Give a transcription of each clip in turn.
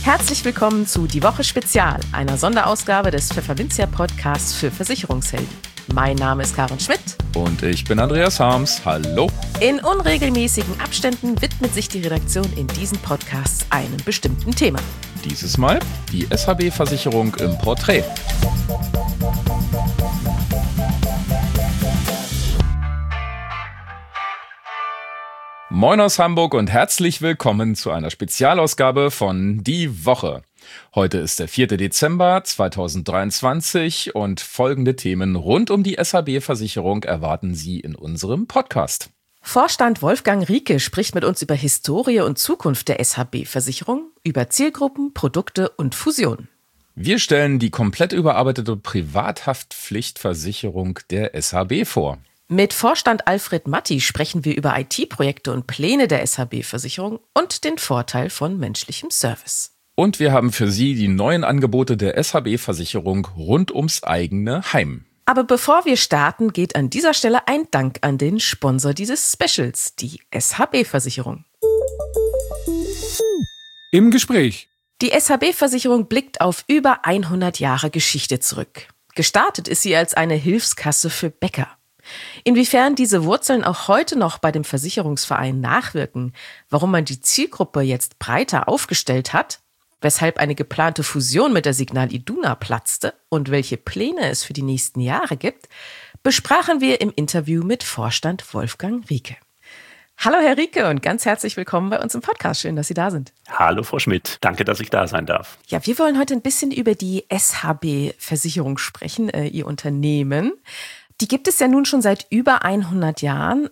Herzlich willkommen zu Die Woche Spezial, einer Sonderausgabe des Pfefferminzia Podcasts für Versicherungshelden. Mein Name ist Karin Schmidt. Und ich bin Andreas Harms. Hallo. In unregelmäßigen Abständen widmet sich die Redaktion in diesen Podcasts einem bestimmten Thema. Dieses Mal die SHB-Versicherung im Porträt. Moin aus Hamburg und herzlich willkommen zu einer Spezialausgabe von Die Woche. Heute ist der 4. Dezember 2023 und folgende Themen rund um die SHB-Versicherung erwarten Sie in unserem Podcast. Vorstand Wolfgang Rieke spricht mit uns über Historie und Zukunft der SHB-Versicherung, über Zielgruppen, Produkte und Fusionen. Wir stellen die komplett überarbeitete Privathaftpflichtversicherung der SHB vor. Mit Vorstand Alfred Matti sprechen wir über IT-Projekte und Pläne der SHB-Versicherung und den Vorteil von menschlichem Service. Und wir haben für Sie die neuen Angebote der SHB-Versicherung rund ums eigene Heim. Aber bevor wir starten, geht an dieser Stelle ein Dank an den Sponsor dieses Specials, die SHB-Versicherung. Im Gespräch. Die SHB-Versicherung blickt auf über 100 Jahre Geschichte zurück. Gestartet ist sie als eine Hilfskasse für Bäcker. Inwiefern diese Wurzeln auch heute noch bei dem Versicherungsverein nachwirken, warum man die Zielgruppe jetzt breiter aufgestellt hat, weshalb eine geplante Fusion mit der Signal Iduna platzte und welche Pläne es für die nächsten Jahre gibt, besprachen wir im Interview mit Vorstand Wolfgang Rieke. Hallo Herr Rieke und ganz herzlich willkommen bei uns im Podcast. Schön, dass Sie da sind. Hallo Frau Schmidt, danke, dass ich da sein darf. Ja, wir wollen heute ein bisschen über die SHB-Versicherung sprechen, Ihr Unternehmen. Die gibt es ja nun schon seit über 100 Jahren,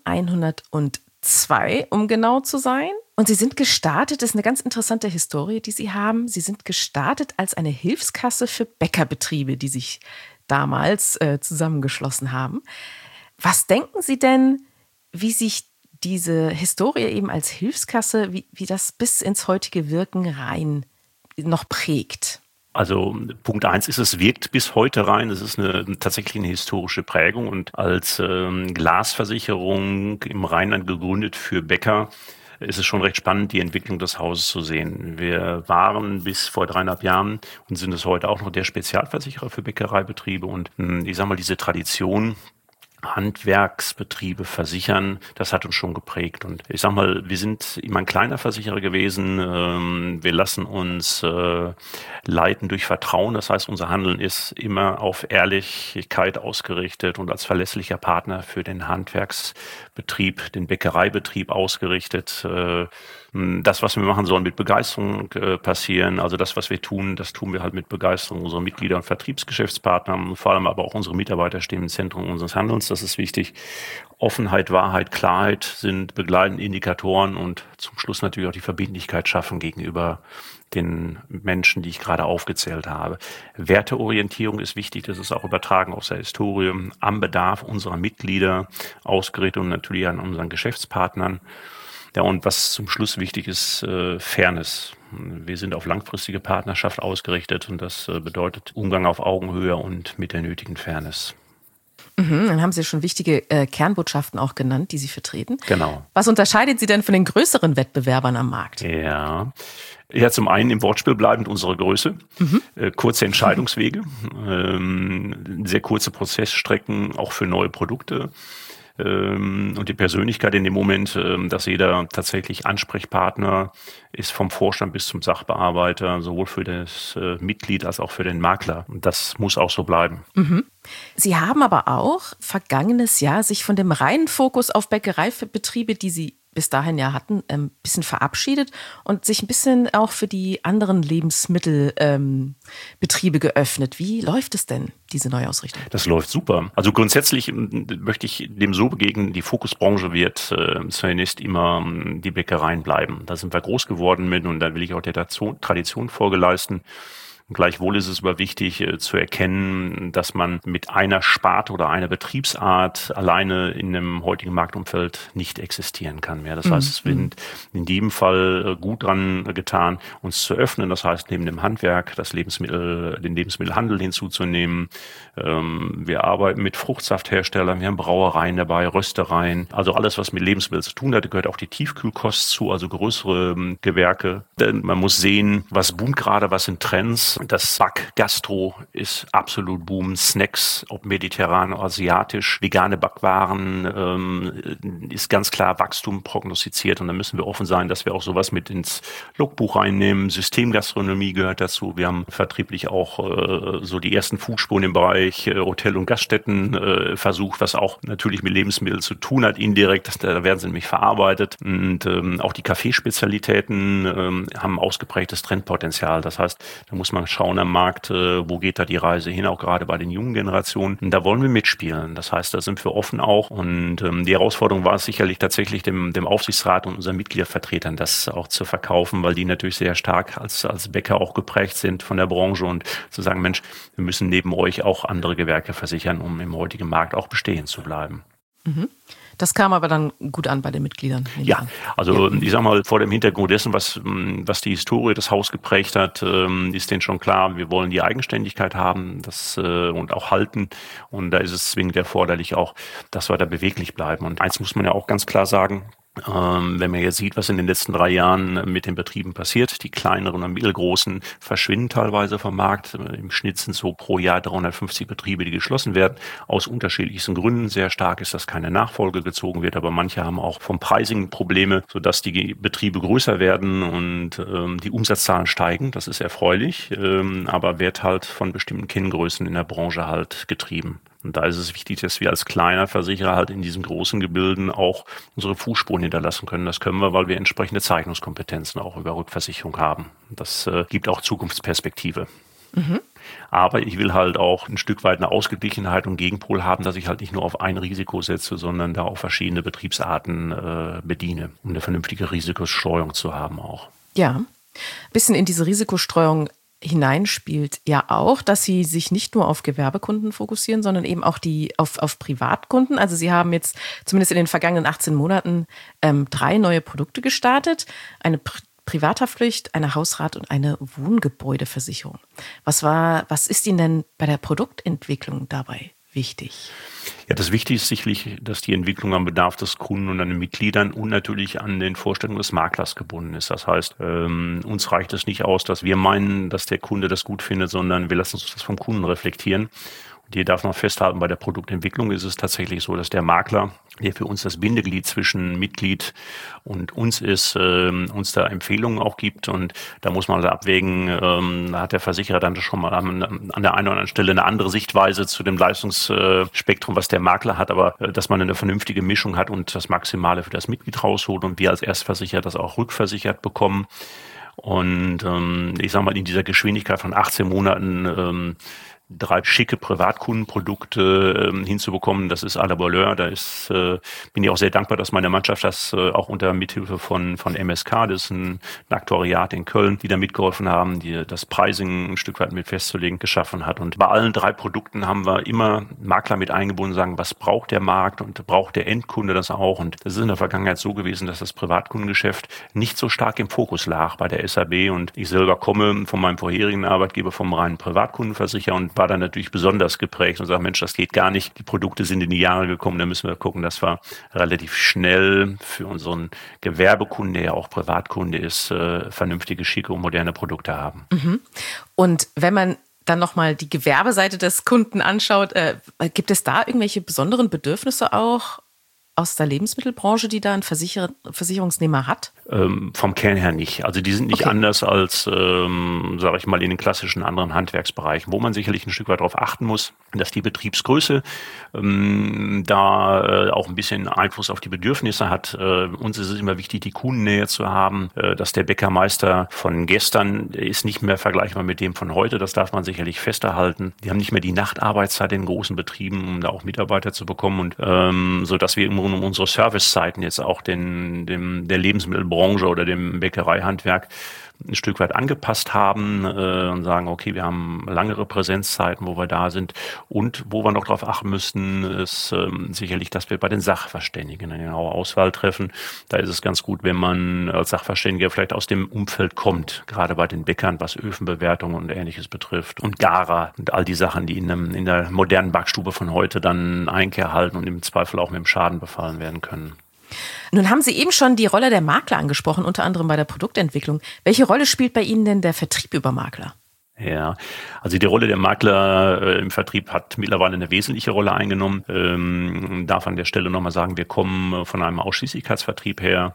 102, um genau zu sein. Und Sie sind gestartet, das ist eine ganz interessante Historie, die Sie haben. Sie sind gestartet als eine Hilfskasse für Bäckerbetriebe, die sich damals zusammengeschlossen haben. Was denken Sie denn, wie sich diese Historie eben als Hilfskasse, wie das bis ins heutige Wirken rein noch prägt? Also Punkt 1 ist, es wirkt bis heute rein. Es ist tatsächlich eine historische Prägung und als Glasversicherung im Rheinland gegründet für Bäcker ist es schon recht spannend, die Entwicklung des Hauses zu sehen. Wir waren bis vor 3,5 Jahren und sind es heute auch noch der Spezialversicherer für Bäckereibetriebe und ich sage mal, diese Tradition, Handwerksbetriebe versichern, das hat uns schon geprägt. Und ich sag mal, wir sind immer ein kleiner Versicherer gewesen. Wir lassen uns leiten durch Vertrauen. Das heißt, unser Handeln ist immer auf Ehrlichkeit ausgerichtet und als verlässlicher Partner für den Handwerksbetrieb, den Bäckereibetrieb ausgerichtet. Das, was wir machen, soll mit Begeisterung passieren. Also das, was wir tun, das tun wir halt mit Begeisterung unserer Mitglieder und Vertriebsgeschäftspartner. Vor allem aber auch unsere Mitarbeiter stehen im Zentrum unseres Handelns. Das ist wichtig. Offenheit, Wahrheit, Klarheit sind begleitende Indikatoren und zum Schluss natürlich auch die Verbindlichkeit schaffen gegenüber den Menschen, die ich gerade aufgezählt habe. Werteorientierung ist wichtig, das ist auch übertragen aus der Historie, am Bedarf unserer Mitglieder ausgerichtet und natürlich an unseren Geschäftspartnern. Ja, und was zum Schluss wichtig ist, Fairness. Wir sind auf langfristige Partnerschaft ausgerichtet und das bedeutet Umgang auf Augenhöhe und mit der nötigen Fairness. Dann haben Sie schon wichtige Kernbotschaften auch genannt, die Sie vertreten. Genau. Was unterscheidet Sie denn von den größeren Wettbewerbern am Markt? Ja, zum einen im Wortspiel bleibend unsere Größe, kurze Entscheidungswege, sehr kurze Prozessstrecken, auch für neue Produkte. Und die Persönlichkeit in dem Moment, dass jeder tatsächlich Ansprechpartner ist, vom Vorstand bis zum Sachbearbeiter, sowohl für das Mitglied als auch für den Makler. Und das muss auch so bleiben. Sie haben aber auch vergangenes Jahr sich von dem reinen Fokus auf Bäckereibetriebe, die Sie bis dahin ja hatten, ein bisschen verabschiedet und sich ein bisschen auch für die anderen Lebensmittelbetriebe geöffnet. Wie läuft es denn, diese Neuausrichtung? Das läuft super. Also grundsätzlich möchte ich dem so begegnen, die Fokusbranche wird zunächst immer die Bäckereien bleiben. Da sind wir groß geworden mit und da will ich auch der Tradition Folge leisten. Und gleichwohl ist es aber wichtig zu erkennen, dass man mit einer Sparte oder einer Betriebsart alleine in dem heutigen Marktumfeld nicht existieren kann mehr. Das heißt, es wird in jedem Fall gut dran getan, uns zu öffnen. Das heißt, neben dem Handwerk den Lebensmittelhandel hinzuzunehmen. Wir arbeiten mit Fruchtsaftherstellern, wir haben Brauereien dabei, Röstereien. Also alles, was mit Lebensmitteln zu tun hat, gehört auch die Tiefkühlkost zu, also größere Gewerke. Denn man muss sehen, was boomt gerade, was sind Trends. Das Back-Gastro ist absolut boom. Snacks, ob mediterran, asiatisch, vegane Backwaren, ist ganz klar Wachstum prognostiziert. Und da müssen wir offen sein, dass wir auch sowas mit ins Logbuch reinnehmen. Systemgastronomie gehört dazu. Wir haben vertrieblich auch so die ersten Fußspuren im Bereich Hotel- und Gaststätten versucht, was auch natürlich mit Lebensmitteln zu tun hat, indirekt. Da werden sie nämlich verarbeitet. Und auch die Kaffeespezialitäten haben ausgeprägtes Trendpotenzial. Das heißt, da muss man schauen am Markt, wo geht da die Reise hin, auch gerade bei den jungen Generationen. Und da wollen wir mitspielen. Das heißt, da sind wir offen auch. Und die Herausforderung war es sicherlich tatsächlich dem Aufsichtsrat und unseren Mitgliedervertretern, das auch zu verkaufen, weil die natürlich sehr stark als Bäcker auch geprägt sind von der Branche und zu sagen, Mensch, wir müssen neben euch auch andere Gewerke versichern, um im heutigen Markt auch bestehen zu bleiben. Das kam aber dann gut an bei den Mitgliedern. Ja, also ich sag mal, vor dem Hintergrund dessen, was die Historie des Haus geprägt hat, ist denen schon klar, wir wollen die Eigenständigkeit haben und auch halten. Und da ist es zwingend erforderlich auch, dass wir da beweglich bleiben. Und eins muss man ja auch ganz klar sagen, wenn man jetzt sieht, was in den letzten 3 Jahren mit den Betrieben passiert, die kleineren und mittelgroßen verschwinden teilweise vom Markt. Im Schnitt sind so pro Jahr 350 Betriebe, die geschlossen werden, aus unterschiedlichsten Gründen. Sehr stark ist, dass keine Nachfolge gezogen wird, aber manche haben auch vom Pricing Probleme, sodass die Betriebe größer werden und die Umsatzzahlen steigen. Das ist erfreulich, aber wird halt von bestimmten Kenngrößen in der Branche halt getrieben. Und da ist es wichtig, dass wir als kleiner Versicherer halt in diesen großen Gebilden auch unsere Fußspuren hinterlassen können. Das können wir, weil wir entsprechende Zeichnungskompetenzen auch über Rückversicherung haben. Das gibt auch Zukunftsperspektive. Aber ich will halt auch ein Stück weit eine Ausgeglichenheit und Gegenpol haben, dass ich halt nicht nur auf ein Risiko setze, sondern da auch verschiedene Betriebsarten bediene, um eine vernünftige Risikostreuung zu haben auch. Ja, ein bisschen in diese Risikostreuung hineinspielt ja auch, dass Sie sich nicht nur auf Gewerbekunden fokussieren, sondern eben auch auf Privatkunden. Also Sie haben jetzt zumindest in den vergangenen 18 Monaten 3 neue Produkte gestartet. Eine Privathaftpflicht, eine Hausrat- und eine Wohngebäudeversicherung. Was ist Ihnen denn bei der Produktentwicklung dabei wichtig? Ja, das Wichtige ist sicherlich, dass die Entwicklung am Bedarf des Kunden und an den Mitgliedern und natürlich an den Vorstellungen des Maklers gebunden ist. Das heißt, uns reicht es nicht aus, dass wir meinen, dass der Kunde das gut findet, sondern wir lassen uns das vom Kunden reflektieren. Und hier darf man festhalten, bei der Produktentwicklung ist es tatsächlich so, dass der Makler, der für uns das Bindeglied zwischen Mitglied und uns ist, uns da Empfehlungen auch gibt. Und da muss man abwägen, da hat der Versicherer dann schon mal an der einen oder anderen Stelle eine andere Sichtweise zu dem Leistungsspektrum, was der Makler hat, aber dass man eine vernünftige Mischung hat und das Maximale für das Mitglied rausholt und wir als Erstversicherer das auch rückversichert bekommen. Und ich sage mal, in dieser Geschwindigkeit von 18 Monaten 3 schicke Privatkundenprodukte hinzubekommen, das ist à la Voleur. Bin ich auch sehr dankbar, dass meine Mannschaft das auch unter Mithilfe von MSK, das ist ein Aktuariat in Köln, die da mitgeholfen haben, die das Pricing ein Stück weit mit festzulegen, geschaffen hat. Und bei allen 3 Produkten haben wir immer Makler mit eingebunden, sagen, was braucht der Markt und braucht der Endkunde das auch. Und das ist in der Vergangenheit so gewesen, dass das Privatkundengeschäft nicht so stark im Fokus lag bei der SAB. Und ich selber komme von meinem vorherigen Arbeitgeber vom reinen Privatkundenversicherer und war dann natürlich besonders geprägt und sagt, Mensch, das geht gar nicht. Die Produkte sind in die Jahre gekommen, da müssen wir gucken, dass wir relativ schnell für unseren Gewerbekunden, der ja auch Privatkunde ist, vernünftige, schicke und moderne Produkte haben. Und wenn man dann nochmal die Gewerbeseite des Kunden anschaut, gibt es da irgendwelche besonderen Bedürfnisse auch aus der Lebensmittelbranche, die da ein Versicherungsnehmer hat? Vom Kern her nicht. Also die sind nicht anders als, sage ich mal, in den klassischen anderen Handwerksbereichen, wo man sicherlich ein Stück weit darauf achten muss, dass die Betriebsgröße da auch ein bisschen Einfluss auf die Bedürfnisse hat. Uns ist es immer wichtig, die Kundennähe zu haben, dass der Bäckermeister von gestern ist nicht mehr vergleichbar mit dem von heute. Das darf man sicherlich festhalten. Die haben nicht mehr die Nachtarbeitszeit in großen Betrieben, um da auch Mitarbeiter zu bekommen und so dass wir um unsere Servicezeiten jetzt auch der Lebensmittelbranche Branche oder dem Bäckereihandwerk ein Stück weit angepasst haben und sagen, okay, wir haben langere Präsenzzeiten, wo wir da sind, und wo wir noch darauf achten müssten, ist sicherlich, dass wir bei den Sachverständigen eine genaue Auswahl treffen. Da ist es ganz gut, wenn man als Sachverständiger vielleicht aus dem Umfeld kommt, gerade bei den Bäckern, was Öfenbewertung und Ähnliches betrifft und Garer und all die Sachen, die in der modernen Backstube von heute dann Einkehr halten und im Zweifel auch mit dem Schaden befallen werden können. Nun haben Sie eben schon die Rolle der Makler angesprochen, unter anderem bei der Produktentwicklung. Welche Rolle spielt bei Ihnen denn der Vertrieb über Makler? Ja, also die Rolle der Makler im Vertrieb hat mittlerweile eine wesentliche Rolle eingenommen. Darf an der Stelle nochmal sagen, wir kommen von einem Ausschließlichkeitsvertrieb her.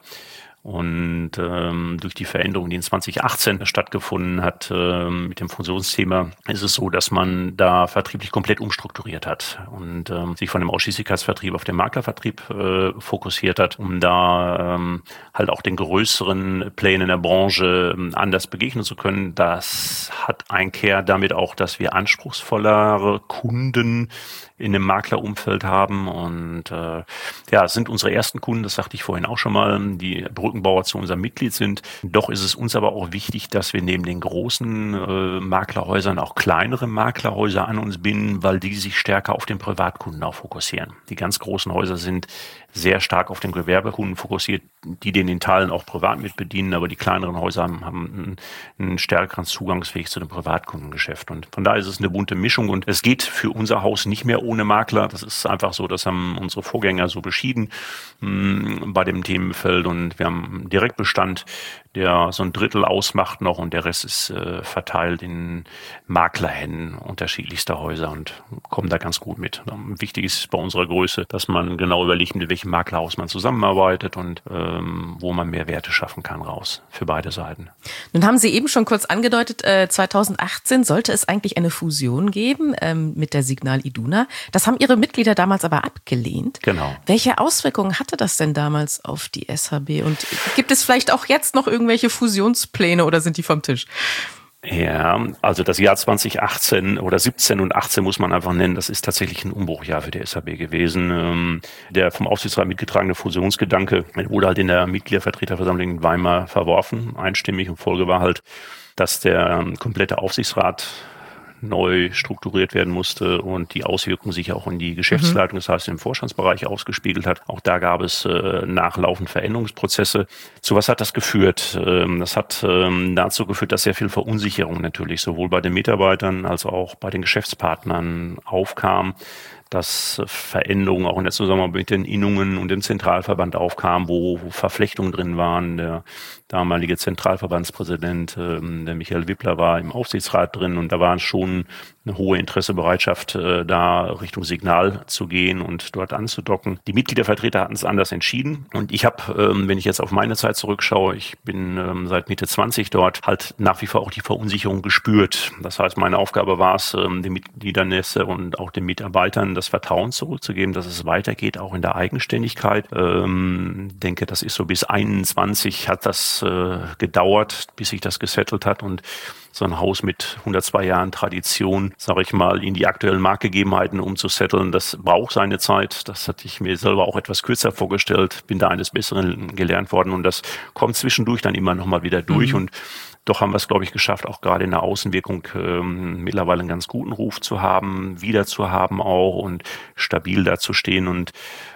Und durch die Veränderung, die in 2018 stattgefunden hat mit dem Fusionsthema, ist es so, dass man da vertrieblich komplett umstrukturiert hat und sich von dem Ausschließlichkeitsvertrieb auf den Maklervertrieb fokussiert hat, um da halt auch den größeren Playern in der Branche anders begegnen zu können. Das hat Einkehr damit auch, dass wir anspruchsvollere Kunden in dem Maklerumfeld haben und es sind unsere ersten Kunden, das sagte ich vorhin auch schon mal, die Brückenbauer zu unserem Mitglied sind. Doch ist es uns aber auch wichtig, dass wir neben den großen Maklerhäusern auch kleinere Maklerhäuser an uns binden, weil die sich stärker auf den Privatkunden auch fokussieren. Die ganz großen Häuser sind sehr stark auf den Gewerbekunden fokussiert, die den in Teilen auch privat mit bedienen, aber die kleineren Häuser haben einen stärkeren Zugangsweg zu dem Privatkundengeschäft. Und von daher ist es eine bunte Mischung und es geht für unser Haus nicht mehr ohne Makler. Das ist einfach so, das haben unsere Vorgänger so beschieden bei dem Themenfeld, und wir haben einen Direktbestand, der so ein Drittel ausmacht noch, und der Rest ist verteilt in Maklerhänden unterschiedlichster Häuser und kommen da ganz gut mit. Wichtig ist bei unserer Größe, dass man genau überlegt, mit welchem Maklerhaus man zusammenarbeitet und wo man mehr Werte schaffen kann raus für beide Seiten. Nun haben Sie eben schon kurz angedeutet, 2018 sollte es eigentlich eine Fusion geben mit der Signal Iduna. Das haben Ihre Mitglieder damals aber abgelehnt. Genau. Welche Auswirkungen hatte das denn damals auf die SHB? Und gibt es vielleicht auch jetzt noch irgendwelche Fusionspläne oder sind die vom Tisch? Ja, also das Jahr 2018 oder 17 und 18 muss man einfach nennen, das ist tatsächlich ein Umbruchjahr für die SHB gewesen. Der vom Aufsichtsrat mitgetragene Fusionsgedanke wurde halt in der Mitgliedervertreterversammlung in Weimar verworfen, einstimmig, und Folge war halt, dass der komplette Aufsichtsrat neu strukturiert werden musste und die Auswirkungen sich auch in die Geschäftsleitung, das heißt im Vorstandsbereich, ausgespiegelt hat. Auch da gab es nachlaufend Veränderungsprozesse. Zu was hat das geführt? Das hat dazu geführt, dass sehr viel Verunsicherung natürlich sowohl bei den Mitarbeitern als auch bei den Geschäftspartnern aufkam, dass Veränderungen auch in der Zusammenarbeit mit den Innungen und dem Zentralverband aufkamen, wo Verflechtungen drin waren. Der damalige Zentralverbandspräsident, der Michael Wippler, war im Aufsichtsrat drin, und da war schon eine hohe Interessebereitschaft, da Richtung Signal zu gehen und dort anzudocken. Die Mitgliedervertreter hatten es anders entschieden, und ich habe, wenn ich jetzt auf meine Zeit zurückschaue, ich bin seit Mitte 20 dort, halt nach wie vor auch die Verunsicherung gespürt. Das heißt, meine Aufgabe war es, den Mitgliedern und auch den Mitarbeitern das Vertrauen zurückzugeben, dass es weitergeht, auch in der Eigenständigkeit. Denke, das ist so bis 21 hat das gedauert, bis sich das gesettelt hat, und so ein Haus mit 102 Jahren Tradition, sage ich mal, in die aktuellen Marktgegebenheiten umzusetteln, das braucht seine Zeit. Das hatte ich mir selber auch etwas kürzer vorgestellt, bin da eines Besseren gelernt worden, und das kommt zwischendurch dann immer noch mal wieder durch. Und doch haben wir es, glaube ich, geschafft, auch gerade in der Außenwirkung mittlerweile einen ganz guten Ruf zu haben, wieder zu haben auch, und stabil dazustehen, und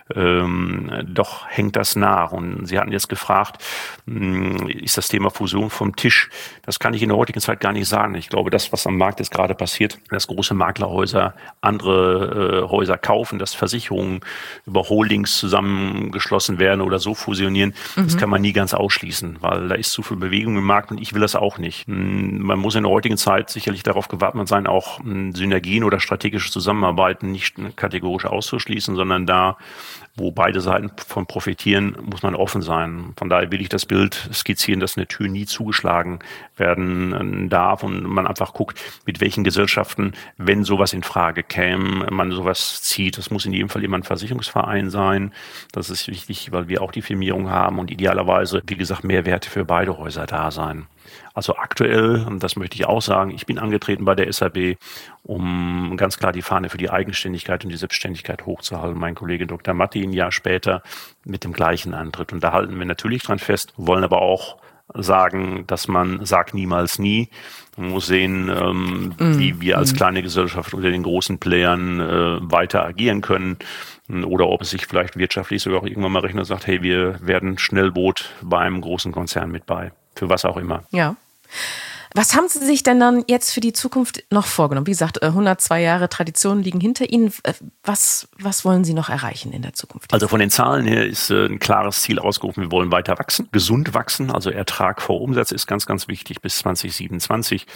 doch hängt das nach. Und Sie hatten jetzt gefragt, ist das Thema Fusion vom Tisch? Das kann ich in der heutigen Zeit gar nicht sagen. Ich glaube, das, was am Markt jetzt gerade passiert, dass große Maklerhäuser andere Häuser kaufen, dass Versicherungen über Holdings zusammengeschlossen werden oder so fusionieren, das kann man nie ganz ausschließen, weil da ist zu viel Bewegung im Markt, und ich will das auch nicht. Man muss in der heutigen Zeit sicherlich darauf gewappnet sein, auch Synergien oder strategische Zusammenarbeiten nicht kategorisch auszuschließen, sondern da, wo beide Seiten von profitieren, muss man offen sein. Von daher will ich das Bild skizzieren, dass eine Tür nie zugeschlagen werden darf und man einfach guckt, mit welchen Gesellschaften, wenn sowas in Frage käme, man sowas zieht. Das muss in jedem Fall immer ein Versicherungsverein sein. Das ist wichtig, weil wir auch die Firmierung haben, und idealerweise, wie gesagt, Mehrwerte für beide Häuser da sein. Also aktuell, und das möchte ich auch sagen, ich bin angetreten bei der SHB, um ganz klar die Fahne für die Eigenständigkeit und die Selbstständigkeit hochzuhalten. Mein Kollege Dr. Matti ein Jahr später mit dem gleichen antritt. Und da halten wir natürlich dran fest, wollen aber auch sagen, dass man sagt niemals nie. Man muss sehen, wie wir als kleine Gesellschaft unter den großen Playern weiter agieren können oder ob es sich vielleicht wirtschaftlich sogar auch irgendwann mal rechnet und sagt, hey, wir werden Schnellboot bei einem großen Konzern mit bei, für was auch immer. Ja. Was haben Sie sich denn dann jetzt für die Zukunft noch vorgenommen? Wie gesagt, 102 Jahre Tradition liegen hinter Ihnen. Was wollen Sie noch erreichen in der Zukunft? Also von den Zahlen her ist ein klares Ziel ausgerufen. Wir wollen weiter wachsen, gesund wachsen. Also Ertrag vor Umsatz ist ganz, ganz wichtig. Bis 2027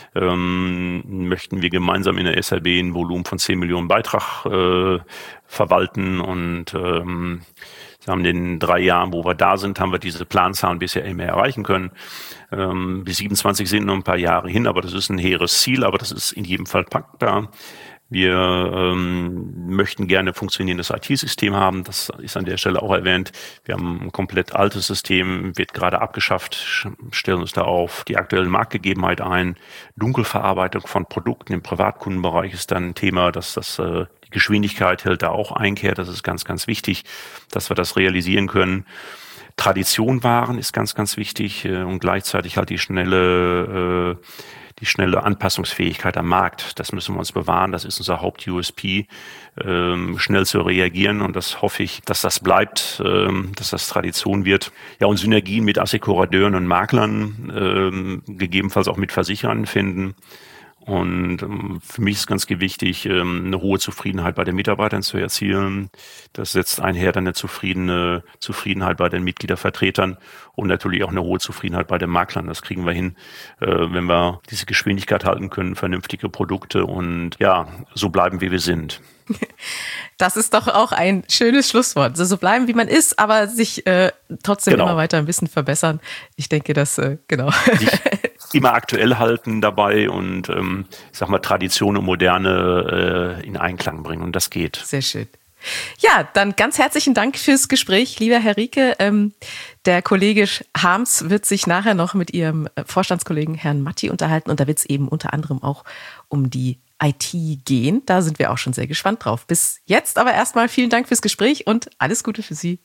möchten wir gemeinsam in der SHB ein Volumen von 10 Millionen Beitrag verwalten und wir haben in den 3 Jahren, wo wir da sind, haben wir diese Planzahlen bisher immer erreichen können. Bis 27 sind noch ein paar Jahre hin, aber das ist ein hehres Ziel, aber das ist in jedem Fall packbar. Wir möchten gerne ein funktionierendes IT-System haben, das ist an der Stelle auch erwähnt. Wir haben ein komplett altes System, wird gerade abgeschafft, stellen uns da auf die aktuelle Marktgegebenheit ein. Dunkelverarbeitung von Produkten im Privatkundenbereich ist dann ein Thema, dass die Geschwindigkeit hält da auch Einkehr. Das ist ganz, ganz wichtig, dass wir das realisieren können. Tradition wahren ist ganz, ganz wichtig und gleichzeitig halt die schnelle Anpassungsfähigkeit am Markt. Das müssen wir uns bewahren. Das ist unser Haupt-USP, schnell zu reagieren. Und das hoffe ich, dass das bleibt, dass das Tradition wird. Ja, und Synergien mit Assekurateuren und Maklern, gegebenenfalls auch mit Versicherern finden. Und für mich ist ganz wichtig, eine hohe Zufriedenheit bei den Mitarbeitern zu erzielen. Das setzt einher dann eine Zufriedenheit bei den Mitgliedervertretern und natürlich auch eine hohe Zufriedenheit bei den Maklern. Das kriegen wir hin, wenn wir diese Geschwindigkeit halten können, vernünftige Produkte und ja, so bleiben, wie wir sind. Das ist doch auch ein schönes Schlusswort. Also so bleiben, wie man ist, aber sich trotzdem immer weiter ein bisschen verbessern. Ich denke, dass, genau. Sich immer aktuell halten dabei und ich sag mal Tradition und Moderne in Einklang bringen und das geht. Sehr schön. Ja, dann ganz herzlichen Dank fürs Gespräch, lieber Herr Rieke. Der Kollege Harms wird sich nachher noch mit Ihrem Vorstandskollegen Herrn Matti unterhalten und da wird es eben unter anderem auch um die IT gehen. Da sind wir auch schon sehr gespannt drauf. Bis jetzt aber erstmal vielen Dank fürs Gespräch und alles Gute für Sie.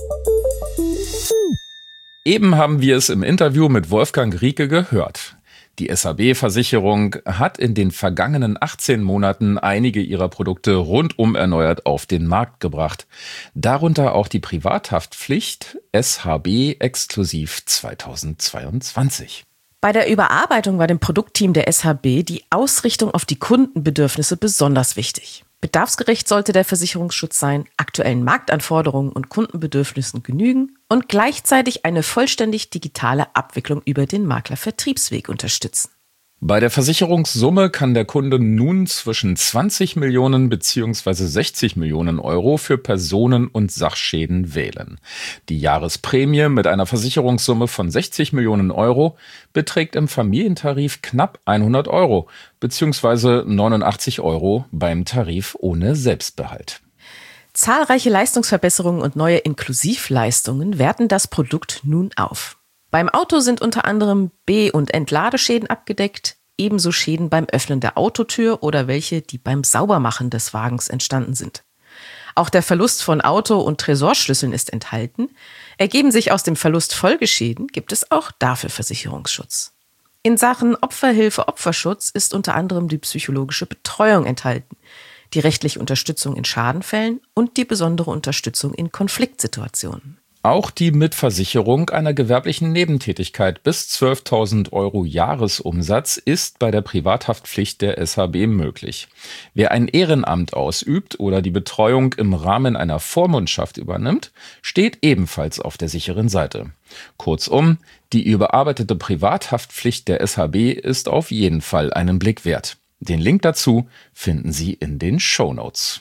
Eben haben wir es im Interview mit Wolfgang Rieke gehört. Die SHB-Versicherung hat in den vergangenen 18 Monaten einige ihrer Produkte rundum erneuert auf den Markt gebracht. Darunter auch die Privathaftpflicht SHB Exklusiv 2022. Bei der Überarbeitung war dem Produktteam der SHB die Ausrichtung auf die Kundenbedürfnisse besonders wichtig. Bedarfsgerecht sollte der Versicherungsschutz sein, aktuellen Marktanforderungen und Kundenbedürfnissen genügen und gleichzeitig eine vollständig digitale Abwicklung über den Maklervertriebsweg unterstützen. Bei der Versicherungssumme kann der Kunde nun zwischen 20 Millionen bzw. 60 Millionen Euro für Personen- und Sachschäden wählen. Die Jahresprämie mit einer Versicherungssumme von 60 Millionen Euro beträgt im Familientarif knapp 100 Euro bzw. 89 Euro beim Tarif ohne Selbstbehalt. Zahlreiche Leistungsverbesserungen und neue Inklusivleistungen werten das Produkt nun auf. Beim Auto sind unter anderem B- und Entladeschäden abgedeckt, ebenso Schäden beim Öffnen der Autotür oder welche, die beim Saubermachen des Wagens entstanden sind. Auch der Verlust von Auto- und Tresorschlüsseln ist enthalten. Ergeben sich aus dem Verlust Folgeschäden, gibt es auch dafür Versicherungsschutz. In Sachen Opferhilfe, Opferschutz ist unter anderem die psychologische Betreuung enthalten, die rechtliche Unterstützung in Schadenfällen und die besondere Unterstützung in Konfliktsituationen. Auch die Mitversicherung einer gewerblichen Nebentätigkeit bis 12.000 Euro Jahresumsatz ist bei der Privathaftpflicht der SHB möglich. Wer ein Ehrenamt ausübt oder die Betreuung im Rahmen einer Vormundschaft übernimmt, steht ebenfalls auf der sicheren Seite. Kurzum, die überarbeitete Privathaftpflicht der SHB ist auf jeden Fall einen Blick wert. Den Link dazu finden Sie in den Shownotes.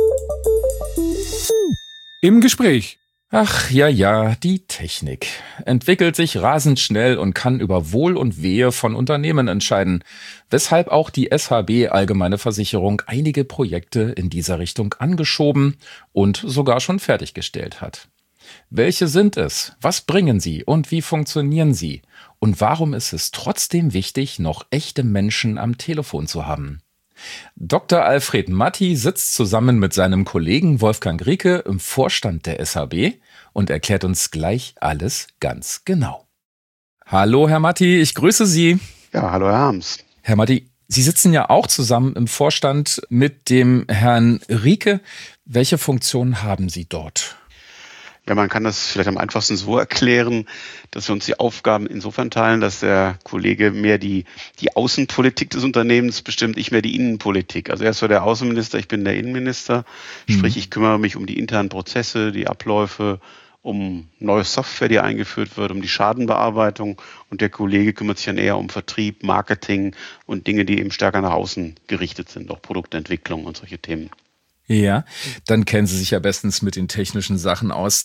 Im Gespräch. Ach ja, die Technik entwickelt sich rasend schnell und kann über Wohl und Wehe von Unternehmen entscheiden, weshalb auch die SHB Allgemeine Versicherung einige Projekte in dieser Richtung angeschoben und sogar schon fertiggestellt hat. Welche sind es? Was bringen sie und wie funktionieren sie? Und warum ist es trotzdem wichtig, noch echte Menschen am Telefon zu haben? Dr. Alfred Matti sitzt zusammen mit seinem Kollegen Wolfgang Rieke im Vorstand der SHB und erklärt uns gleich alles ganz genau. Hallo Herr Matti, ich grüße Sie. Ja, hallo Herr Harms. Herr Matti, Sie sitzen ja auch zusammen im Vorstand mit dem Herrn Rieke. Welche Funktion haben Sie dort? Ja, man kann das vielleicht am einfachsten so erklären, dass wir uns die Aufgaben insofern teilen, dass der Kollege mehr die Außenpolitik des Unternehmens bestimmt, ich mehr die Innenpolitik. Also er ist so der Außenminister, ich bin der Innenminister. Sprich, ich kümmere mich um die internen Prozesse, die Abläufe, um neue Software, die eingeführt wird, um die Schadenbearbeitung. Und der Kollege kümmert sich dann eher um Vertrieb, Marketing und Dinge, die eben stärker nach außen gerichtet sind, auch Produktentwicklung und solche Themen. Ja, dann kennen Sie sich ja bestens mit den technischen Sachen aus.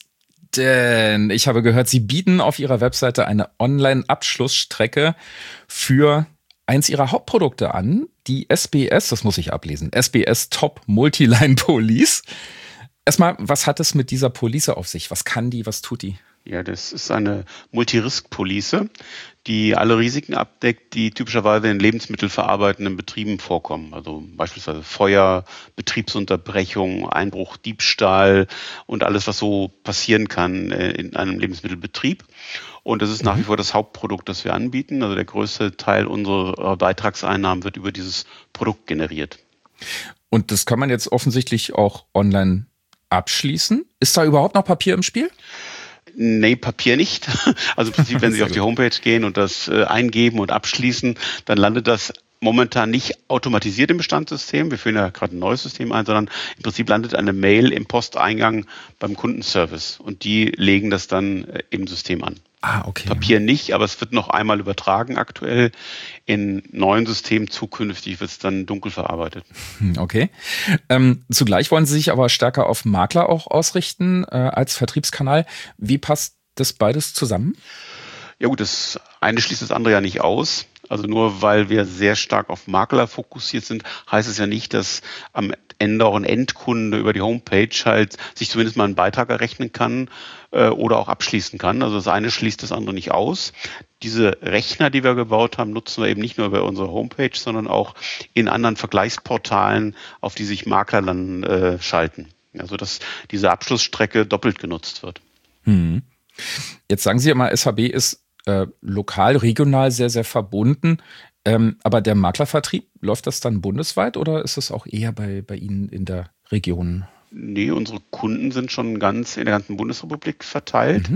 Denn ich habe gehört, Sie bieten auf Ihrer Webseite eine Online-Abschlussstrecke für eins Ihrer Hauptprodukte an, die SBS, das muss ich ablesen, SBS Top Multiline Police. Erstmal, was hat es mit dieser Police auf sich? Was kann die, was tut die? Ja, das ist eine Multi-Risk-Police, die alle Risiken abdeckt, die typischerweise in lebensmittelverarbeitenden Betrieben vorkommen. Also beispielsweise Feuer, Betriebsunterbrechung, Einbruch, Diebstahl und alles, was so passieren kann in einem Lebensmittelbetrieb. Und das ist nach wie vor das Hauptprodukt, das wir anbieten. Also der größte Teil unserer Beitragseinnahmen wird über dieses Produkt generiert. Und das kann man jetzt offensichtlich auch online abschließen. Ist da überhaupt noch Papier im Spiel? Nee, Papier nicht. Also im Prinzip, wenn Sie auf die Homepage gehen und das eingeben und abschließen, dann landet das momentan nicht automatisiert im Bestandssystem. Wir führen ja gerade ein neues System ein, sondern im Prinzip landet eine Mail im Posteingang beim Kundenservice und die legen das dann im System an. Okay. Papier nicht, aber es wird noch einmal übertragen aktuell. In neuen Systemen zukünftig wird es dann dunkel verarbeitet. Okay. Zugleich wollen Sie sich aber stärker auf Makler auch ausrichten als Vertriebskanal. Wie passt das beides zusammen? Ja gut, das eine schließt das andere ja nicht aus. Also nur weil wir sehr stark auf Makler fokussiert sind, heißt es ja nicht, dass am Ende auch ein Endkunde über die Homepage halt sich zumindest mal einen Beitrag errechnen kann oder auch abschließen kann. Also das eine schließt das andere nicht aus. Diese Rechner, die wir gebaut haben, nutzen wir eben nicht nur über unsere Homepage, sondern auch in anderen Vergleichsportalen, auf die sich Makler dann schalten. Also dass diese Abschlussstrecke doppelt genutzt wird. Jetzt sagen Sie immer, SHB ist lokal, regional sehr, sehr verbunden. Aber der Maklervertrieb, läuft das dann bundesweit oder ist es auch eher bei Ihnen in der Region? Nee, unsere Kunden sind schon in der ganzen Bundesrepublik verteilt.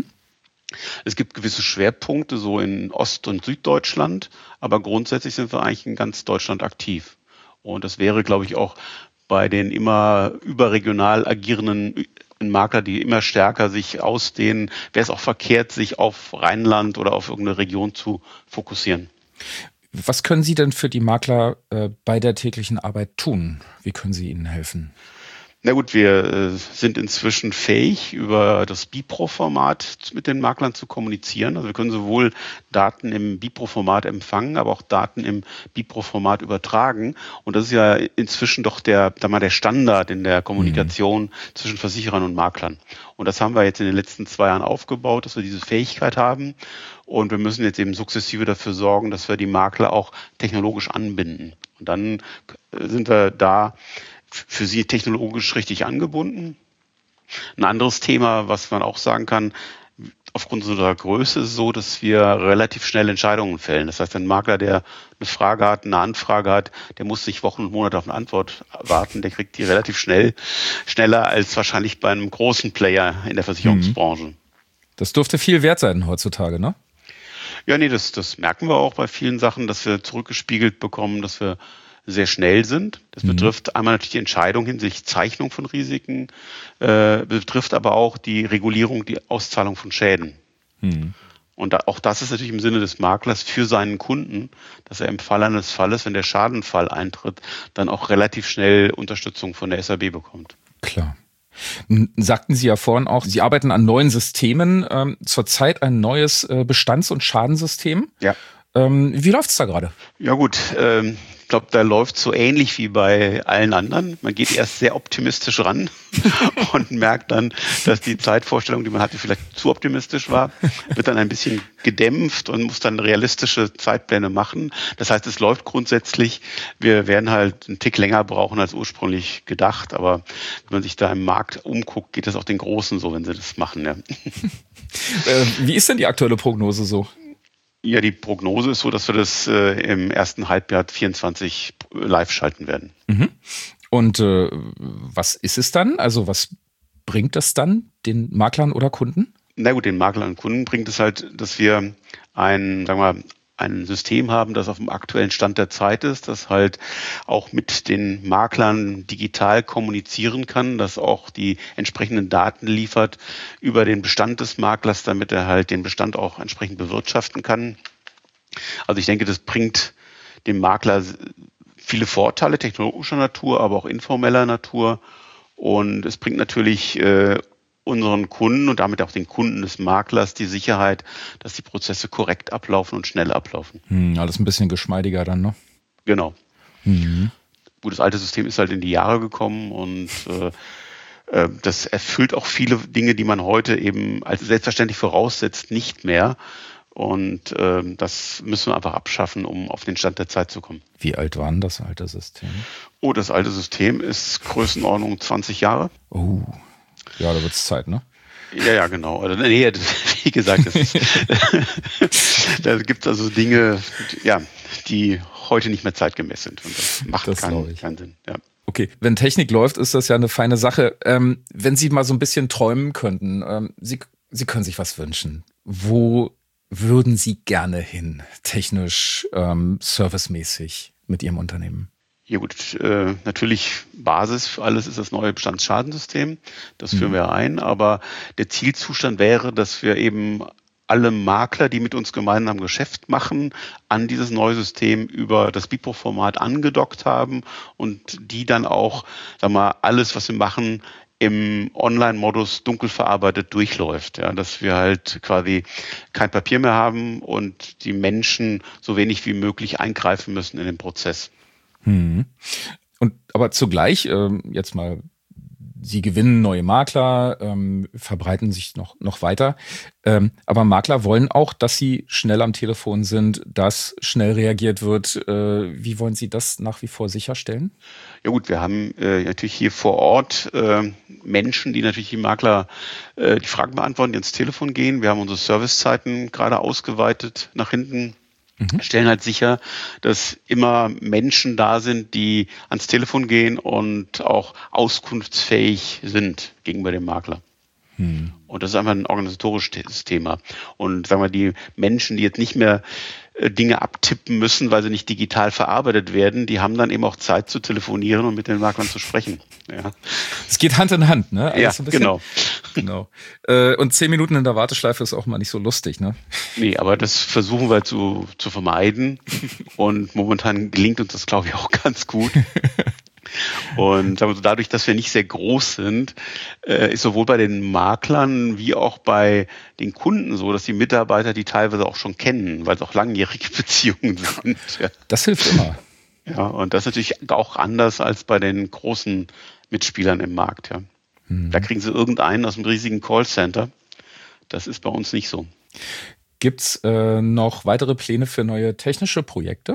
Es gibt gewisse Schwerpunkte, so in Ost- und Süddeutschland, aber grundsätzlich sind wir eigentlich in ganz Deutschland aktiv. Und das wäre, glaube ich, auch bei den immer überregional agierenden Makler, die immer stärker sich ausdehnen, wäre es auch verkehrt, sich auf Rheinland oder auf irgendeine Region zu fokussieren. Was können Sie denn für die Makler bei der täglichen Arbeit tun? Wie können Sie ihnen helfen? Na gut, wir sind inzwischen fähig, über das Bipro-Format mit den Maklern zu kommunizieren. Also wir können sowohl Daten im Bipro-Format empfangen, aber auch Daten im Bipro-Format übertragen. Und das ist ja inzwischen doch der Standard in der Kommunikation zwischen Versicherern und Maklern. Und das haben wir jetzt in den letzten 2 Jahren aufgebaut, dass wir diese Fähigkeit haben. Und wir müssen jetzt eben sukzessive dafür sorgen, dass wir die Makler auch technologisch anbinden. Und dann sind wir da für sie technologisch richtig angebunden. Ein anderes Thema, was man auch sagen kann, aufgrund unserer Größe ist es so, dass wir relativ schnell Entscheidungen fällen. Das heißt, ein Makler, der eine Frage hat, eine Anfrage hat, der muss nicht Wochen und Monate auf eine Antwort warten. Der kriegt die relativ schneller als wahrscheinlich bei einem großen Player in der Versicherungsbranche. Das dürfte viel wert sein heutzutage, ne? Ja, nee, das merken wir auch bei vielen Sachen, dass wir zurückgespiegelt bekommen, dass wir sehr schnell sind. Das betrifft einmal natürlich die Entscheidung hinsichtlich Zeichnung von Risiken, betrifft aber auch die Regulierung, die Auszahlung von Schäden. Und auch das ist natürlich im Sinne des Maklers für seinen Kunden, dass er im Fall eines Falles, wenn der Schadenfall eintritt, dann auch relativ schnell Unterstützung von der SHB bekommt. Klar. Sagten Sie ja vorhin auch, Sie arbeiten an neuen Systemen, zurzeit ein neues Bestands- und Schadensystem. Ja. Wie läuft's da gerade? Ja gut, Ich glaube, da läuft so ähnlich wie bei allen anderen. Man geht erst sehr optimistisch ran und merkt dann, dass die Zeitvorstellung, die man hatte, vielleicht zu optimistisch war, wird dann ein bisschen gedämpft und muss dann realistische Zeitpläne machen. Das heißt, es läuft grundsätzlich. Wir werden halt einen Tick länger brauchen als ursprünglich gedacht, aber wenn man sich da im Markt umguckt, geht das auch den Großen so, wenn sie das machen. Ja. Wie ist denn die aktuelle Prognose so? Ja, die Prognose ist so, dass wir das im ersten Halbjahr 24 live schalten werden. Mhm. Und was ist es dann? Also was bringt das dann den Maklern oder Kunden? Na gut, den Maklern und Kunden bringt es halt, dass wir ein System haben, das auf dem aktuellen Stand der Zeit ist, das halt auch mit den Maklern digital kommunizieren kann, das auch die entsprechenden Daten liefert über den Bestand des Maklers, damit er halt den Bestand auch entsprechend bewirtschaften kann. Also ich denke, das bringt dem Makler viele Vorteile technologischer Natur, aber auch informeller Natur. Und es bringt natürlich unseren Kunden und damit auch den Kunden des Maklers die Sicherheit, dass die Prozesse korrekt ablaufen und schnell ablaufen. Alles ein bisschen geschmeidiger dann, ne? Genau. Mhm. Gut, das alte System ist halt in die Jahre gekommen und das erfüllt auch viele Dinge, die man heute eben als selbstverständlich voraussetzt, nicht mehr. Und das müssen wir einfach abschaffen, um auf den Stand der Zeit zu kommen. Wie alt war denn das alte System? Oh, das alte System ist Größenordnung 20 Jahre. Oh, ja, da wird es Zeit, ne? Ja, genau. Also, nee, wie gesagt, da gibt es also Dinge, ja, die heute nicht mehr zeitgemäß sind. Und das macht keinen Sinn. Ja. Okay, wenn Technik läuft, ist das ja eine feine Sache. Wenn Sie mal so ein bisschen träumen könnten, Sie können sich was wünschen. Wo würden Sie gerne hin, technisch, servicemäßig mit Ihrem Unternehmen? Ja gut, natürlich Basis für alles ist das neue Bestandsschadensystem. Das führen wir ein, aber der Zielzustand wäre, dass wir eben alle Makler, die mit uns gemeinsam Geschäft machen, an dieses neue System über das BIPRO-Format angedockt haben und die dann auch, alles, was wir machen, im Online-Modus dunkel verarbeitet durchläuft. Ja, dass wir halt quasi kein Papier mehr haben und die Menschen so wenig wie möglich eingreifen müssen in den Prozess. Und aber zugleich, jetzt mal, Sie gewinnen neue Makler, verbreiten sich noch weiter. Aber Makler wollen auch, dass sie schnell am Telefon sind, dass schnell reagiert wird. Wie wollen Sie das nach wie vor sicherstellen? Ja gut, wir haben natürlich hier vor Ort Menschen, die natürlich die Makler die Fragen beantworten, die ans Telefon gehen. Wir haben unsere Servicezeiten gerade ausgeweitet nach hinten. Stellen halt sicher, dass immer Menschen da sind, die ans Telefon gehen und auch auskunftsfähig sind gegenüber dem Makler. Und das ist einfach ein organisatorisches Thema. Und sagen wir, die Menschen, die jetzt nicht mehr Dinge abtippen müssen, weil sie nicht digital verarbeitet werden, die haben dann eben auch Zeit zu telefonieren und mit den Maklern zu sprechen. Ja. Es geht Hand in Hand, ne? Ja, so genau. Und 10 Minuten in der Warteschleife ist auch mal nicht so lustig, ne? Nee, aber das versuchen wir zu vermeiden. Und momentan gelingt uns das, glaube ich, auch ganz gut. Und dadurch, dass wir nicht sehr groß sind, ist sowohl bei den Maklern wie auch bei den Kunden so, dass die Mitarbeiter die teilweise auch schon kennen, weil es auch langjährige Beziehungen sind. Ja. Das hilft immer. Ja, und das ist natürlich auch anders als bei den großen Mitspielern im Markt. Ja. Da kriegen sie irgendeinen aus einem riesigen Callcenter. Das ist bei uns nicht so. Gibt's noch weitere Pläne für neue technische Projekte?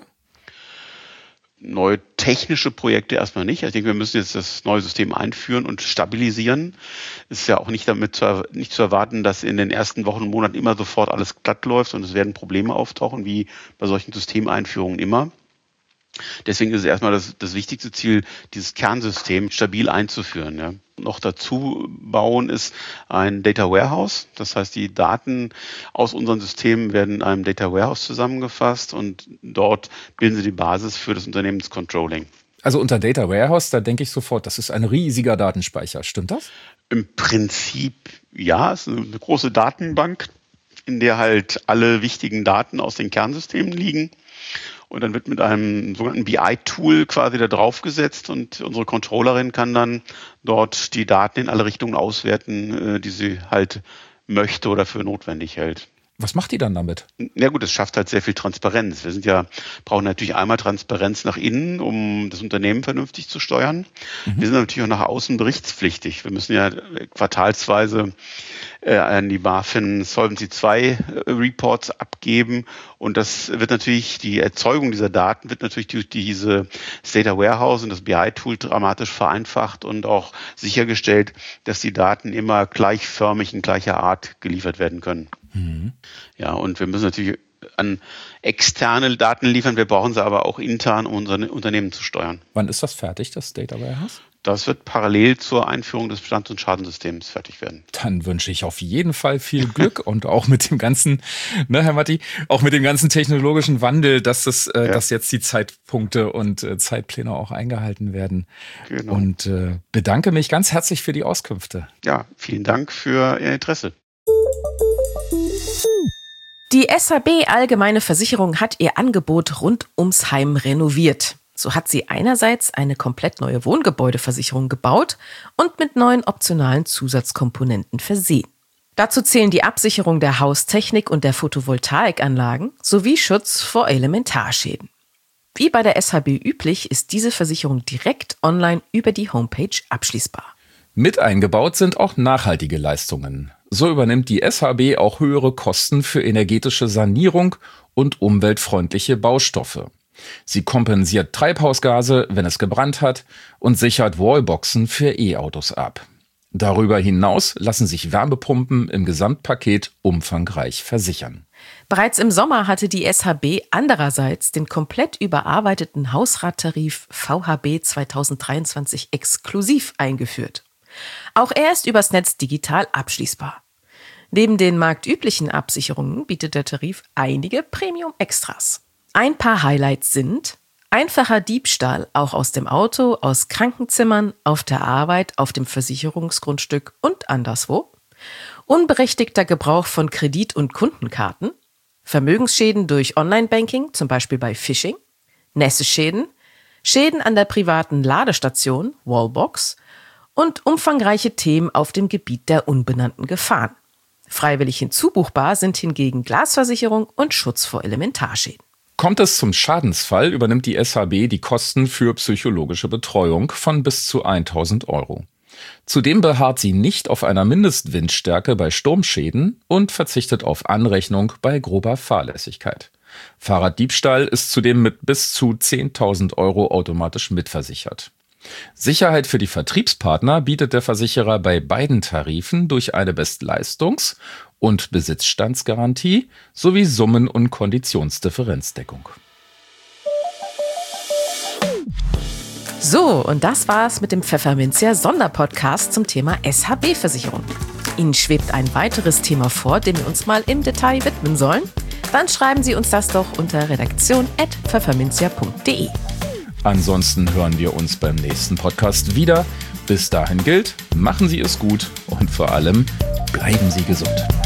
Neue technische Projekte erstmal nicht. Ich denke, wir müssen jetzt das neue System einführen und stabilisieren. Es ist ja auch nicht zu erwarten, dass in den ersten Wochen und Monaten immer sofort alles glatt läuft und es werden Probleme auftauchen, wie bei solchen Systemeinführungen immer. Deswegen ist es erstmal das wichtigste Ziel, dieses Kernsystem stabil einzuführen. Ja. Noch dazu bauen ist ein Data Warehouse. Das heißt, die Daten aus unseren Systemen werden in einem Data Warehouse zusammengefasst und dort bilden sie die Basis für das Unternehmenscontrolling. Also unter Data Warehouse, da denke ich sofort, das ist ein riesiger Datenspeicher. Stimmt das? Im Prinzip ja, es ist eine große Datenbank, in der halt alle wichtigen Daten aus den Kernsystemen liegen. Und dann wird mit einem sogenannten BI-Tool quasi da draufgesetzt und unsere Controllerin kann dann dort die Daten in alle Richtungen auswerten, die sie halt möchte oder für notwendig hält. Was macht die dann damit? Ja gut, es schafft halt sehr viel Transparenz. Brauchen natürlich einmal Transparenz nach innen, um das Unternehmen vernünftig zu steuern. Wir sind natürlich auch nach außen berichtspflichtig. Wir müssen ja quartalsweise an die BaFin Solvency II Reports abgeben. Und das wird natürlich, die Erzeugung dieser Daten wird natürlich durch diese Data Warehouse und das BI-Tool dramatisch vereinfacht und auch sichergestellt, dass die Daten immer gleichförmig in gleicher Art geliefert werden können. Ja, und wir müssen natürlich an externe Daten liefern. Wir brauchen sie aber auch intern, um unser Unternehmen zu steuern. Wann ist das fertig, das Data Warehouse? Das wird parallel zur Einführung des Bestands- und Schadensystems fertig werden. Dann wünsche ich auf jeden Fall viel Glück und auch mit dem ganzen, Herr Matti, auch mit dem ganzen technologischen Wandel, dass jetzt die Zeitpunkte und Zeitpläne auch eingehalten werden. Genau. Und bedanke mich ganz herzlich für die Auskünfte. Ja, vielen Dank für Ihr Interesse. Die SHB Allgemeine Versicherung hat ihr Angebot rund ums Heim renoviert. So hat sie einerseits eine komplett neue Wohngebäudeversicherung gebaut und mit neuen optionalen Zusatzkomponenten versehen. Dazu zählen die Absicherung der Haustechnik und der Photovoltaikanlagen sowie Schutz vor Elementarschäden. Wie bei der SHB üblich ist diese Versicherung direkt online über die Homepage abschließbar. Mit eingebaut sind auch nachhaltige Leistungen. So übernimmt die SHB auch höhere Kosten für energetische Sanierung und umweltfreundliche Baustoffe. Sie kompensiert Treibhausgase, wenn es gebrannt hat, und sichert Wallboxen für E-Autos ab. Darüber hinaus lassen sich Wärmepumpen im Gesamtpaket umfangreich versichern. Bereits im Sommer hatte die SHB andererseits den komplett überarbeiteten Hausrattarif VHB 2023 exklusiv eingeführt. Auch er ist übers Netz digital abschließbar. Neben den marktüblichen Absicherungen bietet der Tarif einige Premium-Extras. Ein paar Highlights sind: einfacher Diebstahl auch aus dem Auto, aus Krankenzimmern, auf der Arbeit, auf dem Versicherungsgrundstück und anderswo, unberechtigter Gebrauch von Kredit- und Kundenkarten, Vermögensschäden durch Online-Banking, zum Beispiel bei Phishing, Nässeschäden, Schäden an der privaten Ladestation, Wallbox und umfangreiche Themen auf dem Gebiet der unbenannten Gefahren. Freiwillig hinzubuchbar sind hingegen Glasversicherung und Schutz vor Elementarschäden. Kommt es zum Schadensfall, übernimmt die SHB die Kosten für psychologische Betreuung von bis zu 1.000 €. Zudem beharrt sie nicht auf einer Mindestwindstärke bei Sturmschäden und verzichtet auf Anrechnung bei grober Fahrlässigkeit. Fahrraddiebstahl ist zudem mit bis zu 10.000 € automatisch mitversichert. Sicherheit für die Vertriebspartner bietet der Versicherer bei beiden Tarifen durch eine Bestleistungs- und Besitzstandsgarantie sowie Summen- und Konditionsdifferenzdeckung. So, und das war's mit dem Pfefferminzia Sonderpodcast zum Thema SHB-Versicherung. Ihnen schwebt ein weiteres Thema vor, dem wir uns mal im Detail widmen sollen? Dann schreiben Sie uns das doch unter redaktion@pfefferminzia.de. Ansonsten hören wir uns beim nächsten Podcast wieder. Bis dahin gilt, machen Sie es gut und vor allem bleiben Sie gesund.